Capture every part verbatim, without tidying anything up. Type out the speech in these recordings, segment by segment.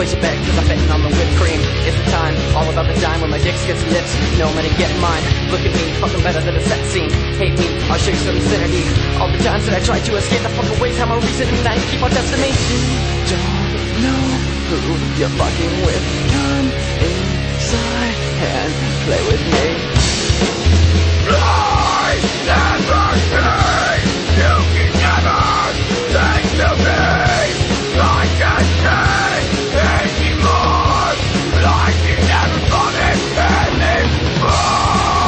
place your bet, cause I'm betting on the whipped cream. It's the time, all about the dime, when my dick gets lips, no man to get mine. Look at me, fucking better than a sex scene. Hate me, I'll show you some insanity. All the times that I tried to escape the fucking ways, how my reason and now you keep on testing me. You don't know who you're fucking with. Come inside and play with me. I never change. You can never take to me. I can't change anymore. Like you never thought it anymore.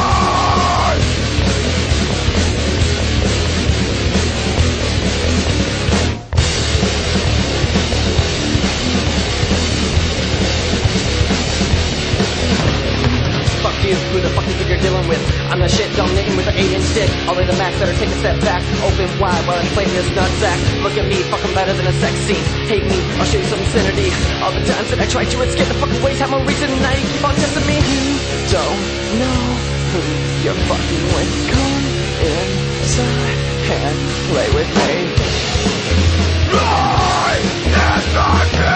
Fuck you, who the fuck you think you're dealing with? I'm the shit dominating with an eight inch dick. All in the max, better take a step back. Open wide while I'm playing this nutsack. Look at me, fucking better than a sex scene. Hate me, I'll show you some insanity. All the times that I tried to escape the fucking ways, have no reason, and now you keep on testing me. You don't know who you're fucking with. Come inside and play with me. I never change.